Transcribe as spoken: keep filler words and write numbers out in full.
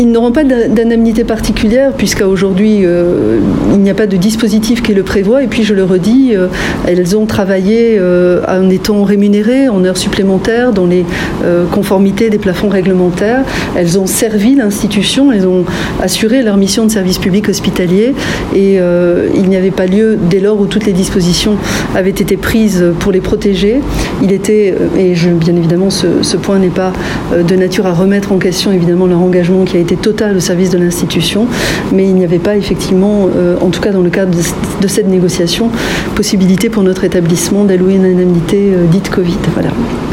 Ils n'auront pas d'indemnité particulière puisqu'à aujourd'hui, euh, il n'y a pas de dispositif qui le prévoit. Et puis, je le redis, euh, elles ont travaillé euh, en étant rémunérées, en heures supplémentaires, dans les euh, conformités des plafonds réglementaires. Elles ont servi l'institution, elles ont assuré leur mission de service public hospitalier. Et euh, il n'y avait pas lieu, dès lors où toutes les dispositions avaient été prises pour les protéger. Il était, et je, bien évidemment, ce, ce point n'est pas de nature à remettre en question, évidemment, leur engagement qui a été total au service de l'institution, mais il n'y avait pas effectivement, euh, en tout cas dans le cadre de, de cette négociation, possibilité pour notre établissement d'allouer une indemnité euh, dite Covid. Voilà.